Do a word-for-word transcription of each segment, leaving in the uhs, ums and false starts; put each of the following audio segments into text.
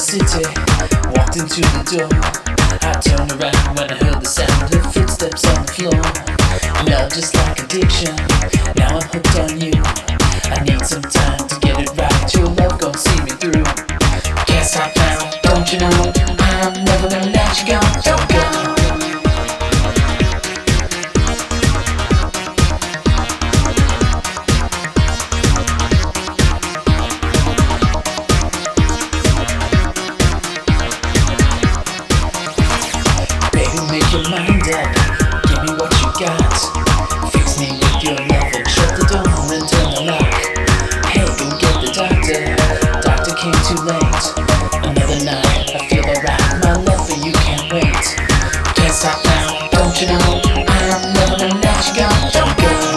city, walked into the door. I turned around when I heard the sound of footsteps on the floor. Love just like addiction, now I'm hooked on you. I need some time to get it right, your love gon' see me through. Can't stop now, don't you know, I'm never gonna let you go, don't go. Make your mind up, give me what you got. Fix me with your love and shut the door and turn the lock. Hey, go get the doctor, doctor came too late. Another night, I feel alright, my love for you can't wait. Can't stop now, don't you know, I'm never gonna let you go, don't go.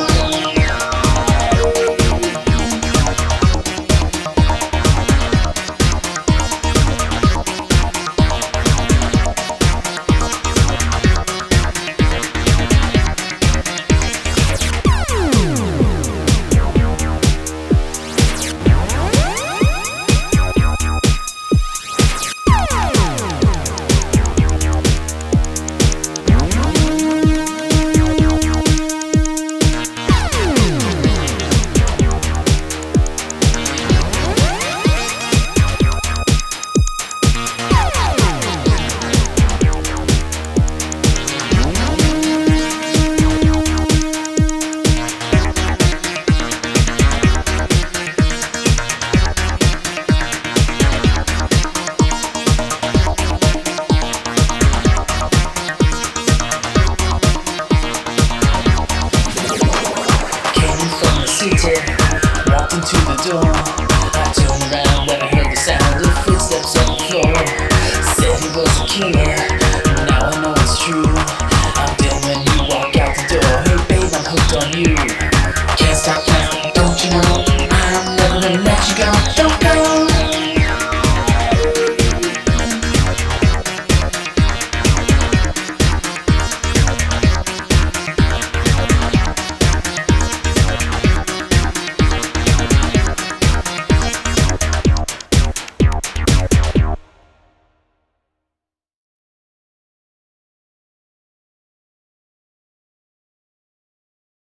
Walked into the door. I turned around when I heard the sound of footsteps on the floor. Said he was a killer.